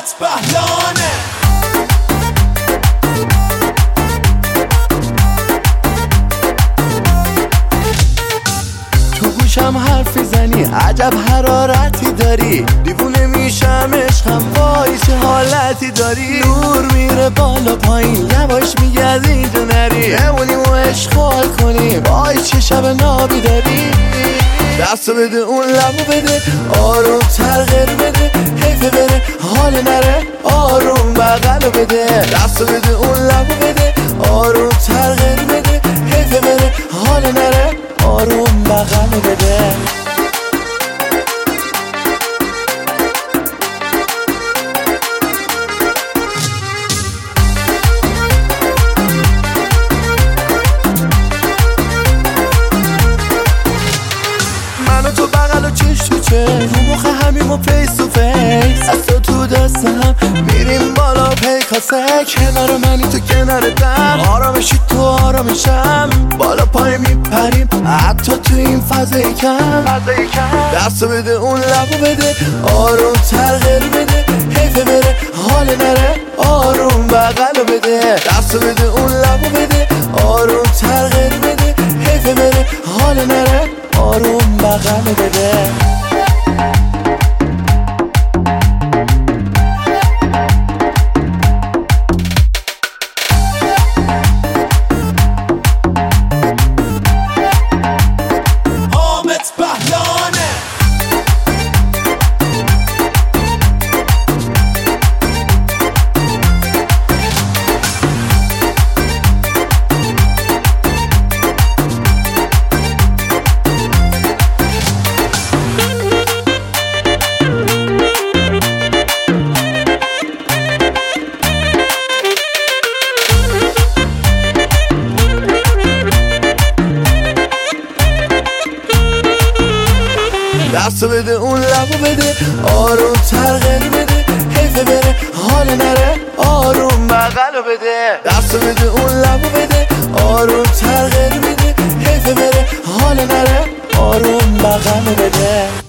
حامت بهلانه. تو گوشم حرفی زنی، عجب حرارتی داری، دیوونه میشم عشقم، وای چه حالتی داری. نور میره بالا پایین، یواش میگه از اینجا نری، بمونیم و اشغال کنیم، وای چه شب نابی داری. دستو بده اون لبو بده، آروم تر غیر بده، حیفه بره حال نره، آروم بغلو بده. دستو بده اون لبو بده، آروم تر غیر بده، حیفه بره حال نره، آروم بغلو بده. منو تو بغل و چش تو چش، رو مخ همیم و فیس تو فیس، از تو دست هم میریم بالا پیکاسه. کنار منی تو کنار دم، آرامشی تو آرامشم، بالا پای میپریم حتی تو این فضای کم. دستو بده اون لبو بده، آروم تر غیر بده، حیفه بره حال نره، آروم بغلو بده. دستو بده اون لبو بده، آروم تر غیر بده، حیفه بره حال نره، آروم بغلو بده. حامت بهلانه. دستو بده اون لبو بده، آروم تر غیر بده، حیفه بره حال نره، آروم بغلو بده. دستو بده اون لبو بده، آروم تر غیر بده، حیفه بره حال نره، آروم بغلو بده.